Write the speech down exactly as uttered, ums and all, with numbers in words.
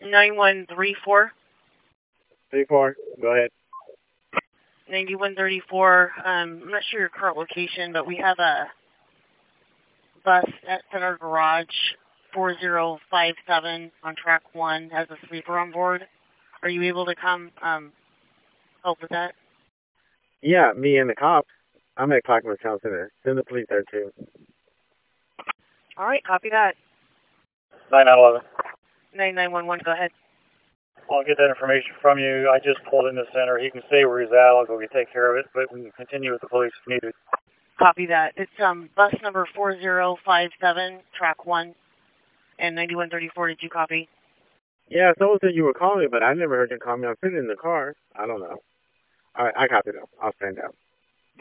nine one three four. three four, go ahead. ninety-one thirty-four, um, I'm not sure your current location, but we have a bus at Center Garage four zero five seven on track one, has a sleeper on board. Are you able to come um, help with that? Yeah, me and the cops. I'm at Clackamas Town Center. Send the police there too. All right, copy that. nine nine one one. nine nine one one, go ahead. I'll get that information from you. I just pulled in the center. He can stay where he's at. I'll go get take care of it, but we can continue with the police if needed. Copy that. It's um bus number four zero five seven, track one, and ninety-one thirty-four. Did you copy? Yeah, someone said you were calling, but I never heard you call me. I'm sitting in the car. I don't know. All right, I copy them. I'll stand out.